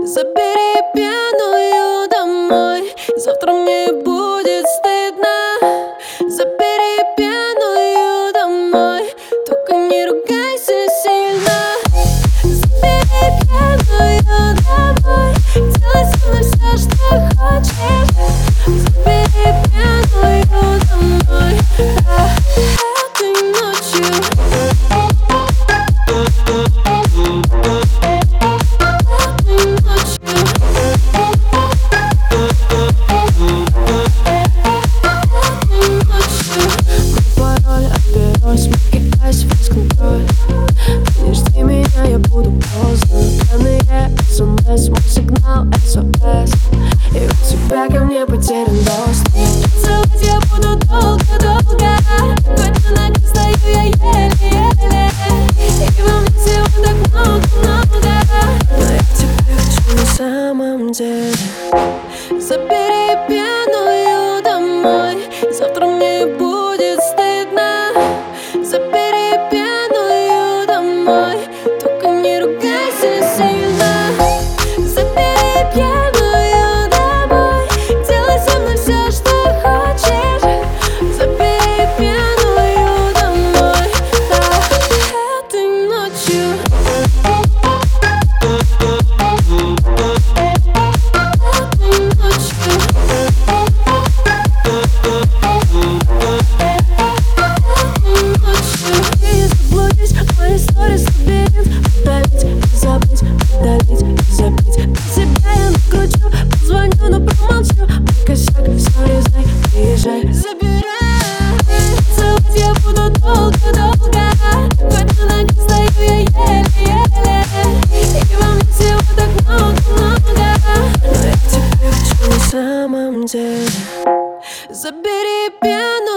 Забери пьяную домой, завтра мне будет стыдно. Забери пьяную домой, только не ругайся сильно. Забери пьяную домой, делай со мной все, что хочешь. Забери пьяную домой, этой ночью. Смыкаясь весь контроль. Не жди меня, я буду поздно. Пьяные СМС, мой сигнал SOS. И у тебя ко мне потерян доступ. Целовать я буду долго-долго. Хоть на ногах стою я еле-еле. И во мне всего так много-много. Но я тебя хочу на самом деле. Забери пьяную домой, завтра мне будет стыдно. Забери пьяную домой, только не ругайся сильно. Забери пьяную домой, делай со мной все, что хочешь. Забери пьяную домой, этой ночью. Мои сторис лабиринт, удалить и забыть, удалить и забыть. Без тебя я накручу, позвоню, но промолчу. Мой косяк, сори, знай, приезжай, забирай. Целовать я буду долго-долго. Хоть на ногах стою я еле-еле. И во мне всего так много-много. Но я тебя хочу на самом деле. Забери пьяную